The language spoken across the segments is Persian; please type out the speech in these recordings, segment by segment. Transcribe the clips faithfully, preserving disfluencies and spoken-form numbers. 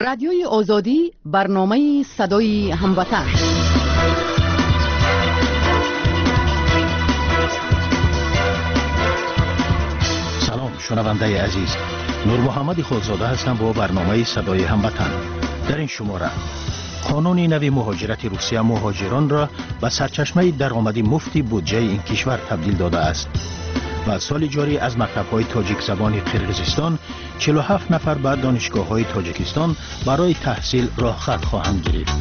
رادیوی آزادی برنامه صدای هموطن. سلام شنونده عزیز، نور محمد خودزاده هستم با برنامه صدای هموطن. در این شماره قانون نوی مهاجرت روسیه مهاجران را به سرچشمه درآمد مفتی بودجه این کشور تبدیل داده است. و سال جاری از مکتب‌های تاجیک زبان قرقیزستان چهل و هفت نفر به دانشگاه‌های تاجیکستان برای تحصیل راه خط خواهند گرفت.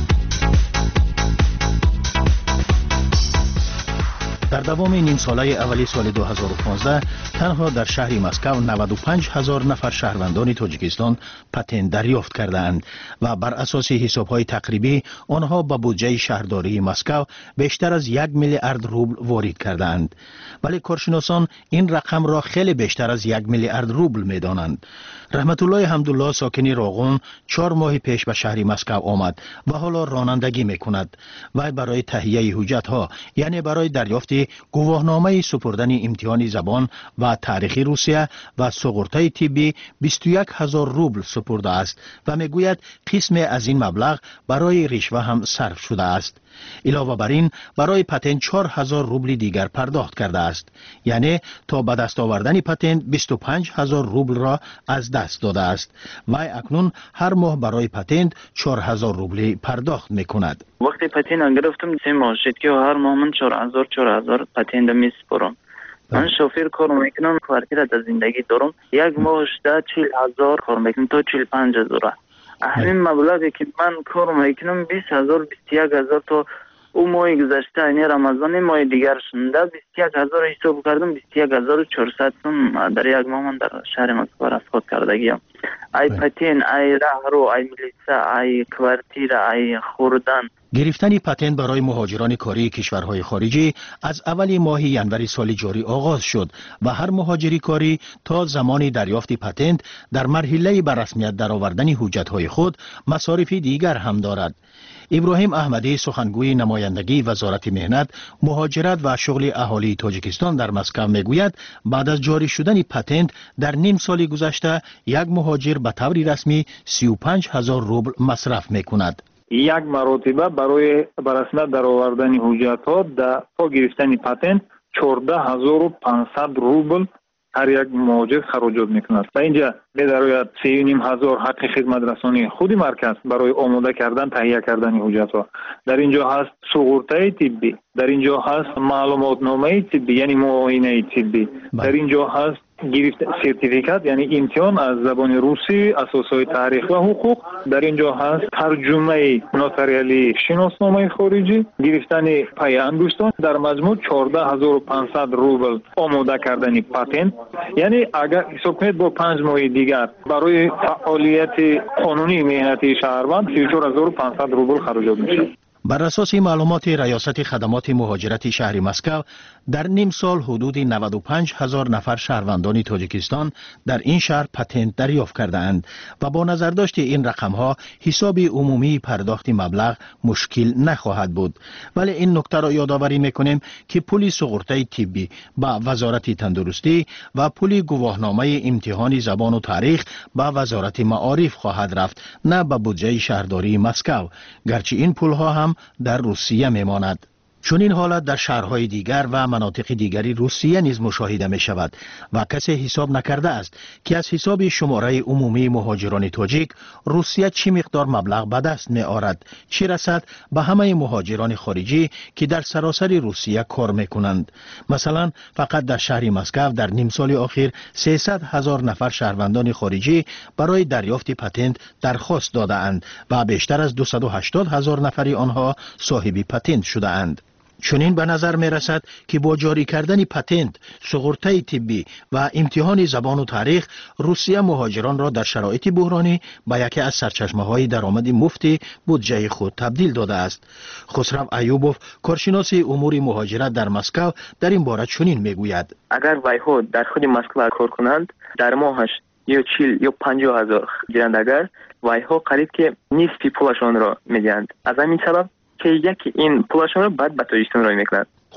در دوام نیم ساله اولی سال دو هزار و پانزده تنها در شهر مسکو نود و پنج هزار نفر شهروندان تاجیکستان پتنت دریافت کردند و بر اساس حساب‌های تقریبی آنها به بودجه شهرداری مسکو بیشتر از یک میلیارد روبل وارد کردند. ولی کارشناسان این رقم را خیلی بیشتر از یک میلیارد روبل می‌دانند. رحمت الله حمدالله ساکن راغون چهار ماه پیش به شهر مسکو آمد و حالا رانندگی می‌کند. و برای تهیه حجت‌ها یعنی برای دریافت گواهنامه سپردن امتحان زبان و تاریخ روسیه و سقورته طبی بیست و یک هزار روبل سپرده است و میگوید قسم از این مبلغ برای رشوه هم صرف شده است. علاوه بر این برای پتنت چهار هزار روبل دیگر پرداخت کرده است. یعنی تا به دست آوردن پتنت بیست و پنج هزار روبل را از دست داده است و اکنون هر ماه برای پتنت چهار هزار روبل پرداخت میکند. وقتی پتنت گرفتم سه ماه شد که هر ماه من چهار هزار چهار هزار پتنت میسپرم. من شوفر کار میکنم، کوارتیر در زندگی دارم. یک ماهش ده چهل هزار کار میکنم تا چهل پنج هزار. همین مبلغی که من کار میکنم بیست هزار بیست و یک هزار تا او ماه گذشته این رمضان ماه دیگر شنده بیست و یک هزار حساب کردم. بیست و یک هزار و چهارصد سوم در یک ماه من در شهر مسکو رفت کردگیم. ای پتن، ای راهرو، ای ملیسا، ای کوارتیر، ای خوردن. گرفتن پتنت برای مهاجران کاری کشورهای خارجی از اول ماه ینوری سال جاری آغاز شد و هر مهاجری کاری تا زمان دریافت پتنت در مرحله به رسمیت درآوردن حجت‌های خود مصارف دیگر هم دارد. ابراهیم احمدی سخنگوی نمایندگی وزارت مهنت، مهاجرت و شغل اهالی تاجیکستان در مسکو میگوید بعد از جاری شدن پتنت در نیم سال گذشته یک مهاجر به طور رسمی سی و پنج هزار روبل مصرف میکند. یک مرتبه برای برسمیت درآوردن حجت‌ها در تا گرفتن پتنت چهارده هزار و پانصد روبل هر یک مهاجر خراجات میکند. و اینجا می‌دراید سه و نیم هزار حق خدمت رسانی خود مرکز برای آماده کردن تهیه کردن حجت‌ها. در اینجا هست سقورته طبی، در اینجا هست معلومات نامه طبی یعنی معاینه طبی، در اینجا هست گرفت سرتیفیکات یعنی امتحان از زبان روسی، اساسهای تاریخ و حقوق، در اینجا هست ترجمه نوتاریالی شناسنامه خارجی، گرفتن پای انگشتان. در مجموع چهارده هزار و پانصد روبل آماده کردن پتنت. یعنی اگر حساب کنید با پنج ماه دیگر برای فعالیت قانونی مهنتی شهروند سی و چهار هزار و پانصد روبل خراجات میشه. بر اساس معلومات ریاست خدمات مهاجرت شهر مسکو در نیم سال حدود نود و پنج هزار نفر شهروندان تاجیکستان در این شهر پتنت دریافت کرده اند و با نظرداشت این رقم ها حساب عمومی پرداخت مبلغ مشکل نخواهد بود. ولی این نکته را یادآوری میکنیم که پول سقورته طبی با وزارت تندرستی و پول گواهنامه امتحان زبان و تاریخ با وزارت معارف خواهد رفت، نه به بودجه شهرداری مسکو، گرچه این پول ها هم در روسیه میماند. چون این حالت در شهرهای دیگر و مناطق دیگری روسیه نیز مشاهده می شود و کسی حساب نکرده است که از حساب شماره عمومی مهاجران تاجیک روسیه چه مقدار مبلغ به دست می آورد، چه رسد به همه مهاجران خارجی که در سراسر روسیه کار می کنند. مثلا فقط در شهر مسکو در نیم سال اخیر سیصد هزار نفر شهروندان خارجی برای دریافت پتنت درخواست داده اند و بیشتر از دویست و هشتاد هزار نفری آنها صاحب پتنت شده اند. چنین به نظر می رسد که با جاری کردن پتنت، سقورته طبی و امتحان زبان و تاریخ روسیه مهاجران را در شرایط بحرانی به یکی از سرچشمه‌های درآمد مفتی بودجه خود تبدیل داده است. خسرو ایوبوف کارشناس امور مهاجرت در مسکو در این باره چنین می گوید: اگر وایها در خود مسکو کار کنند در ماهش یا چهل یا پنجاه هزار گیرند، اگر وایها قریب که نصف پولشان را میدهند. از همین سبب که یکی این پولشان را بعد به تاجیکستان رای میکنند.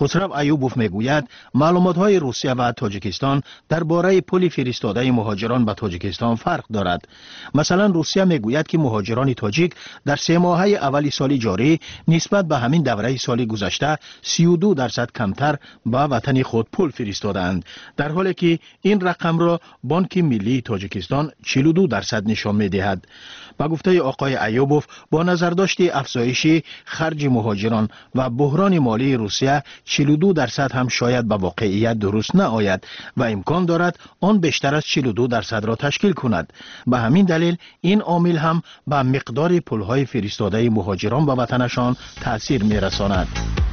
خسرو ایوبوف میگوید معلومات‌های روسیه و تاجیکستان درباره پل فرستاده مهاجران به تاجیکستان فرق دارد. مثلا روسیه میگوید که مهاجران تاجیک در سه ماهه اول سال جاری نسبت به همین دوره سال گذشته سی و دو درصد کمتر به وطن خود پول فرستادند، در حالی که این رقم را بانک ملی تاجیکستان چهل و دو درصد نشان می‌دهد. با گفته آقای ایوبوف با نظرداشت افزایش خرج مهاجران و بحران مالی روسیه چهل و دو درصد هم شاید به واقعیت درست نآید و امکان دارد آن بیشتر از چهل و دو درصد را تشکیل کند. به همین دلیل این عامل هم به مقدار پولهای فرستاده مهاجران به وطنشان تأثیر می‌رساند.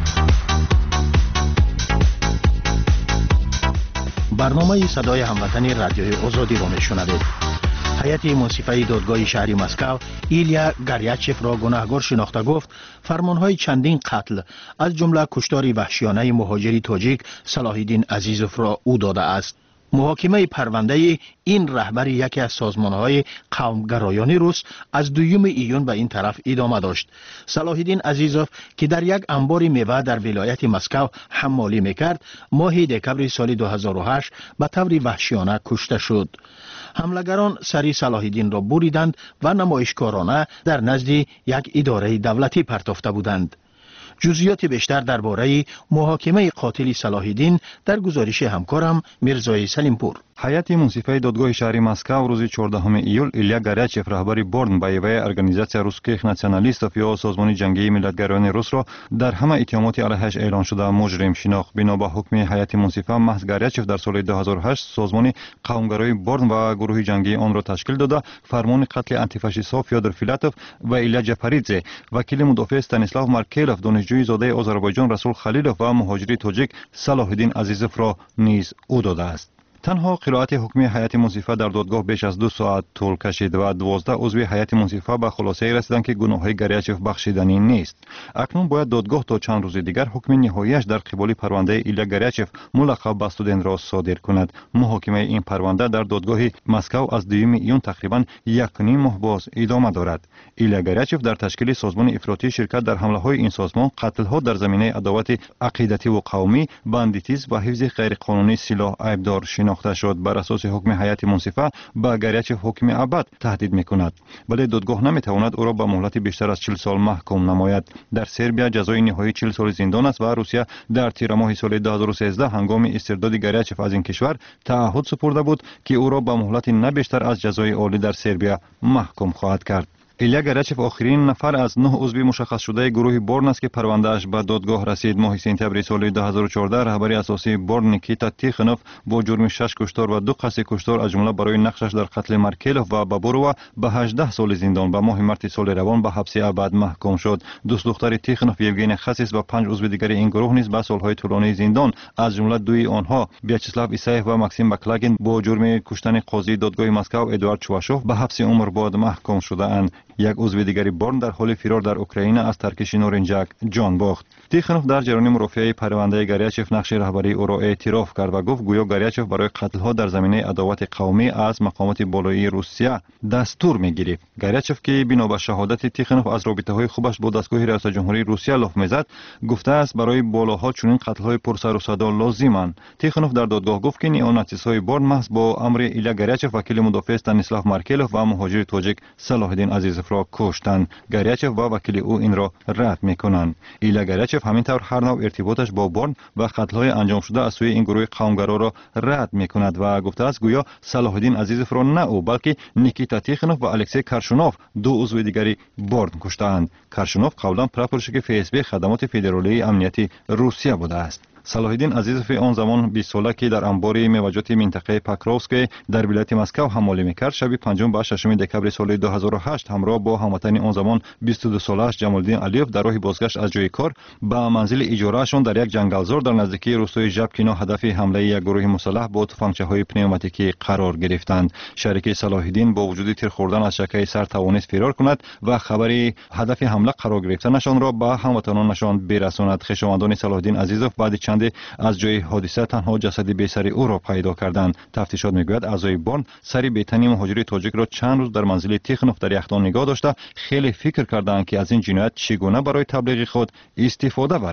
برنامه صدای هموطنی رادیوی آزادی را میشنوید. هیئت منصفه دادگاه شهری مسکو ایلیا گریاچف را گناهکار شناخته گفت فرمانهای چندین قتل از جمله کشتار وحشیانه مهاجری تاجیک صلاح الدین عزیزوف را او داده است. محاکمه پرونده این رهبر یکی از سازمانهای قومگرایان روس از دوم ایون به این طرف ادامه داشت. صلاح الدین عزیزوف که در یک انبار میوه در ولایت مسکو حمالی میکرد ماه دکمبر سال دو هزار و هشت به طور وحشیانه کشته شد. حملگران سری صلاح الدین را بریدند و نمایشکارانه در نزد یک اداره دولتی پرتافته بودند. جزئیات بیشتر درباره محاکمه قاتل صلاح الدین در گزارش همکارم میرزای سلیمپور. هیئت منصفه دادگاه شهری مسکو روز چهاردهم ایول ایلیا گریاچف رهبر بورن بایوی ارگانیزاسیا روسکیخ ناسیونالیستов یا سازمان جنگی ملتگرایان روس را در همه اتهامات علیهش اعلان شده مجرم شناخت. بنا به حکم هیئت منصفه محض گریاچف در سال دو هزار و هشت سازمان قومگرای بورن و گروه جنگی آن را تشکیل داده فرمان قتل آنتیفاشیست‌ها فیودور فیلاتوف و ایلیا جپاریدزه، وکیل مدافع استانیسلاو مارکلوف، دانشجوی زاده آذربایجان رسول خلیلوف و مهاجری تاجیک صلاح الدین عزیزوف را نیز او داده است. تنها قرائت حکمی هیئت منصفه در دادگاه بیش از دو ساعت طول کشید و دوازده عضو هیئت منصفه به خلاصه رسیدند که گناههای گریاچف بخشیدنی نیست. اکنون باید دادگاه تا چند روز دیگر حکم نهاییش در قبال پرونده ایلیا گریاچف ملقب بستودن را صادر کند. محاکمه این پرونده در دادگاه مسکو از دوم ایون تقریبا یک و نیم ماه باز ادامه دارد. ایلیا گریاچف در تشکیل سازمان افراطی شرکت در حمله‌های این سازمان، قتل‌ها در زمینه عداوت عقیدتی و قومی، باندیتیسم و حفظ غیرقانونی سلاح عیبدار شناخته شد. بر اساس حکم هیئت منصفه به گریاچف حکم ابد تهدید میکند، ولی دادگاه نمیتواند او را به مهلت بیشتر از چهل سال محکوم نماید. در سربیا جزای نهایی چهل سال زندان است و روسیه در تیر ماه سال دو هزار و سیزده هنگام استرداد گریاچف از این کشور تعهد سپرده بود که او را به مهلت نه بیشتر از جزای عالی در سربیا محکوم خواهد کرد. ایلیا گریاچف آخرین نفر از نه عضو مشخص شده گروه بورن است که پروندهش به دادگاه رسید. ماه سپتامبر سال دو هزار و چهارده رهبر اساسی بورن نیکیتا تیخنوف با جرم شش کشتار و دو قصد کشتار از جمله برای نقشش در قتل مارکلوف و بابوروا به هجده سال زندان و ماه مارس سال روان به حبس ابد محکوم شد. دوست دختر تیخنوف یوگین خسیس و پنج عضو دیگر این گروه نیز به سالهای طولانی زندان از جمله دوی آنها ویاچسلاو ایسایف و ماکسیم بکلاگین با جرم کشتن قاضی دادگاه مسکو ادوارد چواشوف به حبس عمر بعد محکوم شده‌اند. یک عضو دیگری بورن در حال فرار در اوکراین از ترکش نورنجک جان باخت. تیخنوف در جریان مرافعه پرونده گریاچف نقش رهبری او را اعتراف کرد و گفت گویا گریاچف برای قتل‌ها در زمینه عداوت قومی از مقامات بالایی روسیه دستور می‌گیرد. گریاچف که بنا به شهادت تیخنوف از رابطه‌های خوبش با دستگاه ریاست جمهوری روسیه لاف می‌زد، گفته است برای بالاها چنین قتل‌های پرسر و صدا لازمند. تیخنوف در دادگاه گفت که نیوناتس‌های بورن محض با امر ایلیا گریاچف وکیل مدافع استانیسلاو مارکلوف و مهاجر تاجیک صلاح الدین عزیزوف را کشتند. گریاچف و وکیل او این را رد می‌کنند. ایلیا گریاچف همینطور هر نوع ارتباطش با بورن و قتل‌های انجام شده از سوی این گروه قومگرا را رد می‌کند و گفته است گویا صلاح الدین عزیزوف را نه او بلکه نیکیتا تیخنوف و الکسی کرشونوف دو عضو دیگری بورن کشتند. کرشونوف قبلا پراپورشک اف اس بی خدمات فدرالی امنیتی روسیه بوده است. صلاح الدین عزیزوف آن زمان بیست ساله که در انبار میوه‌جات منطقه پاکروفسک در ولایت مسکو حمالی میکرد، شب پنجم و ششم دکمبر سال دو هزار و هشت همراه با هموطن آن زمان بیست و دو سالش جمالدین علیوف در راه بازگشت از جای کار به منزل اجارهشان در یک جنگلزار در نزدیکی روستای ژبکینا هدف حمله یک گروه مسلح با تفنگچه‌های پنوماتیکی قرار گرفتند. شریک صلاح الدین با وجود تیر خوردن از شکه سر توانست فرار کند و خبری هدف حمله قرار گرفتنشان را به هموطنانشان برساند. خویشاوندان صلاح الدین عزیزوف بعد چند از جای حادثه تنها جسد بی‌سری او را پیدا کردند. تفتیشات میگوید اعضای بورن سری بی‌تنی مهاجر تاجیک را چند روز در منزل تیخنوف در یخدان نگاه داشته خیلی فکر کردند که از این جنایت چگونه برای تبلیغ خود استفاده برند.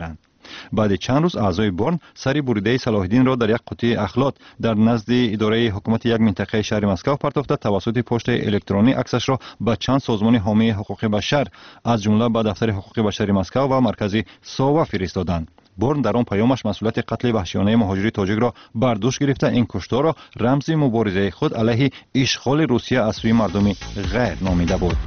بعد چند روز اعضای بورن سری بریده صلاح الدین را در یک قوطی اخلات در نزد اداره حکومت یک منطقه شهر مسکو پرداخته توسط پست الکترونی عکسش را به چند سازمان حامی حقوق بشر از جمله به دفتر حقوق بشر مسکو و مرکز ساوا فرستادند. بورن در آن پیامش مسئولیت قتل وحشیانه مهاجر تاجیک را بر دوش گرفته این کشتار را رمز مبارزه خود علیه اشغال روسیه از سوی مردم غیر نامیده بود.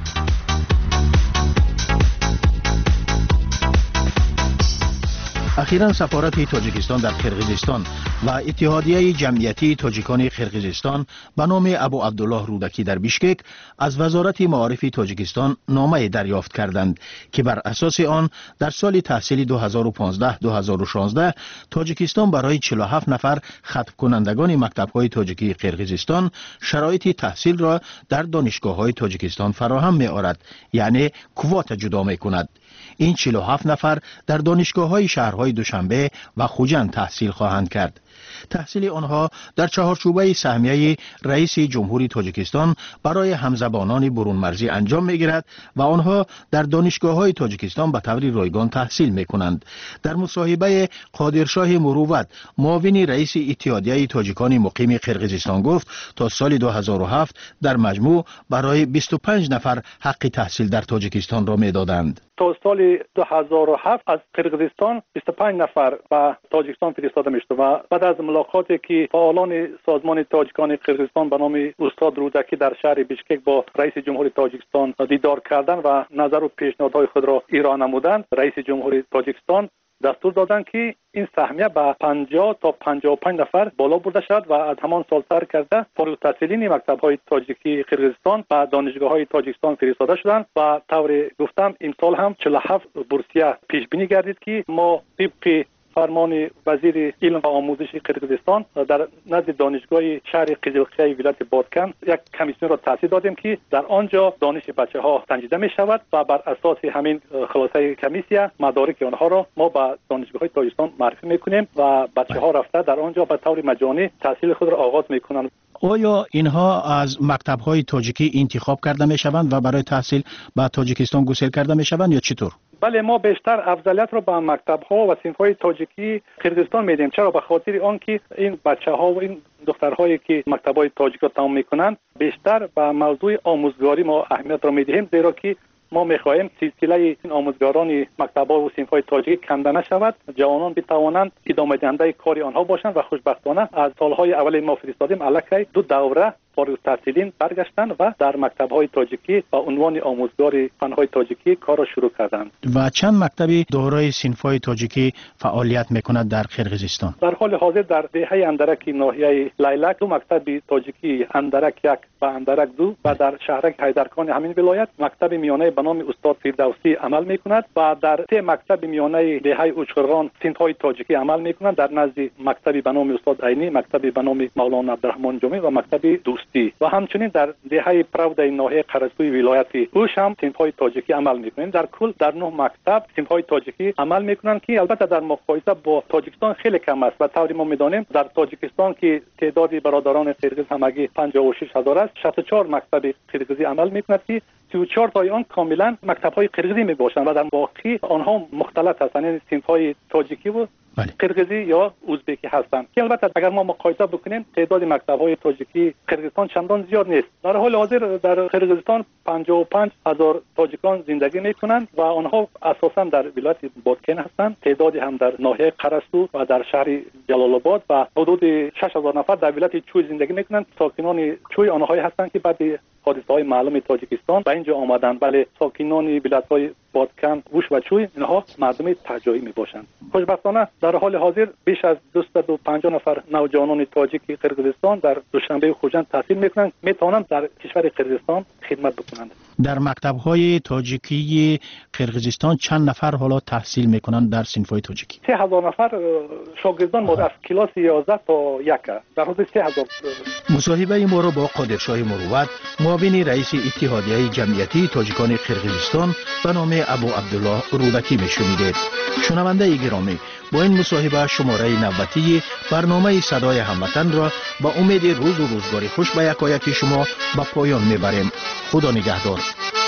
اخیراً سفارت تاجیکستان در قرقیزستان و اتحادیه جمعیتی تاجیکان قرقیزستان به نام ابو عبدالله رودکی در بیشکک از وزارت معارف تاجیکستان نامه دریافت کردند که بر اساس آن در سال تحصیلی دو هزار و پانزده دو هزار و شانزده تاجیکستان برای چهل و هفت نفر ختم کنندگان مکتب‌های تاجیکی قرقیزستان شرایط تحصیل را در دانشگاه‌های تاجیکستان فراهم می‌آورد، یعنی کوات جدا می‌کند. این چهل و هفت نفر در دانشگاه‌های شهرهای دوشنبه و خوجند تحصیل خواهند کرد. تحصیل آنها در چهارچوبه سهمیه رئیس جمهوری تاجیکستان برای همزبانان برون مرزی انجام می‌گیرد و آنها در دانشگاه‌های تاجیکستان به طور رایگان تحصیل می‌کنند. در مصاحبه قادرشاه مروت معاون رئیس اتحادیه تاجیکان مقیم قرقیزستان گفت تا سال دو هزار و هفت در مجموع برای بیست و پنج نفر حق تحصیل در تاجیکستان را می‌دادند. تا سال دو هزار و هفت از قرقیزستان بیست و پنج نفر به تاجیکستان فرستاده می‌شد و بعد از ملاقاتی که فعالان سازمان تاجیکان قرقیزستان به نام استاد رودکی در شهر بیشکک با رئیس جمهوری تاجیکستان دیدار کردند و نظر و پیشنهادهای خود را ارائه نمودند، رئیس جمهوری تاجیکستان دستور دادند که این سهمیه به پنجاه تا پنجاه و پنج نفر بالا برده شد و از همان سال سر کرده فارغ التحصیلین مکتب‌های تاجیکی قرقیزستان و دانشگاه‌های تاجیکستان فرستاده شدند و طور گفتم امسال هم چهل و هفت بورسیه پیش بینی گردید که ما طبق فرمان وزیر علم و آموزش قرقیزستان در نزد دانشگاه شهر قزلقیه ولایت بادکن یک کمیسیون را تأسیس دادیم که در آنجا دانش بچه‌ها سنجیده می شود و بر اساس همین خلاصه کمیسیون مدارک آنها را ما به دانشگاه‌های تاجیکستان معرفی می‌کنیم و بچه‌ها رفته در آنجا به طور مجانی تحصیل خود را آغاز می‌کنند. آیا اینها از مکتب‌های تاجیکی انتخاب کرده می‌شوند و برای تحصیل به تاجیکستان گسیل کرده می‌شوند یا چطور؟ بله، ما بیشتر افضلیت رو به مکتب‌ها و صنف‌های تاجیکی قرقیزستان میدیم. چرا؟ به خاطر آنکه این بچه‌ها و این دخترهایی که مکتب‌های تاجیک را تمام می‌کنند بیشتر به موضوع آموزگاری ما اهمیت را می‌دهیم، زیرا که ما می‌خواهیم سلسله این آموزگاران مکتب‌ها و صنف‌های تاجیکی کنده نشود، جوانان بتوانند ادامه دهنده کار آنها باشند و خوشبختانه از سال‌های اول ما فرستادیم الکی دو دوره فارغ التحصیلین برگشتند و در مکتب‌های تاجیکی با عنوان آموزگار فن‌های تاجیکی کار را شروع کردند. و چند مکتبی دارای صنف‌های تاجیکی فعالیت می‌کند در قرقیزستان؟ در حال حاضر در دهه اندرک ناحیه لیلک دو مکتب تاجیکی، اندرک یک و اندرک دو و در شهرک حیدرخان همین ولایت مکتب میانه به نام استاد فردوسی عمل می‌کند و در سه مکتب میانه دهه اوچخرغان صنف‌های تاجیکی عمل می‌کنند در نزد مکتبی به نام استاد عینی، مکتبی به نام مولانا عبدالرحمن جامی و مکتب دوستی و همچنین در دهه پراودای ناحیه قرسوی ولایت اوش هم صنف‌های تاجیکی عمل می‌کنند. در کل در نه مکتب صنف‌های تاجیکی عمل می‌کنند که البته در مقایسه با تاجیکستان خیلی کم است و طوری ما می‌دانیم در تاجیکستان که تعداد برادران قرقیز همگی پنجاه و شش هزار است، شصت و چهار مکتب قرقیزی عمل می‌کند که سی و چهار تای آن کاملا مکتب‌های قرقیزی میباشند و در واقع آنها مختلط هستند، یعنی صنف‌های تاجیکی و قرقیزی یا ازبکی هستند که البته اگر ما مقایسه بکنیم تعداد مکتب‌های تاجیکی قرقیزستان چندان زیاد نیست. در حال حاضر در قرقیزستان پنجاه و پنج هزار تاجیکان زندگی میکنند و آنها اساساً در ولایت بادکن هستند، تعدادی هم در ناحیه قرسو و در شهر جلال آباد و حدود شش هزار نفر در ولایت چوی زندگی میکنند. ساکنان چوی آنهایی هستند که بعد حادثه‌های معلوم تاجیکستان به اینجا آمدند، ولی ساکنان ولایت‌های بادکن، ووش و چوی اینها مردم تاجایی میباشند. خوشبختانه در حال حاضر بیش از دویست و پنجاه نفر نوجوانان تاجیک قرقیزستان در دوشنبه و خوجند تحصیل میکنند، میتوانند در کشور قرقیزستان خدمت بکنند. در مکتب‌های تاجیکی قرقیزستان چند نفر حالا تحصیل میکنند در صنف‌های تاجیکی؟ سه هزار نفر شاگردان ما از کلاس یازده تا یک در حدود سه هزار. مصاحبه ما را با قادرشاه مروت معاون رئیس اتحادیه جمعیتی تاجیکان قرقیزستان به نام ابو عبدالله رودکی میشنیدید. شنونده گرامی، با این مصاحبه شماره نوبتی برنامه صدای هموطن را با امید روز و روزگاری خوش به یکایک شما به پایان میبریم. خدا نگهدار.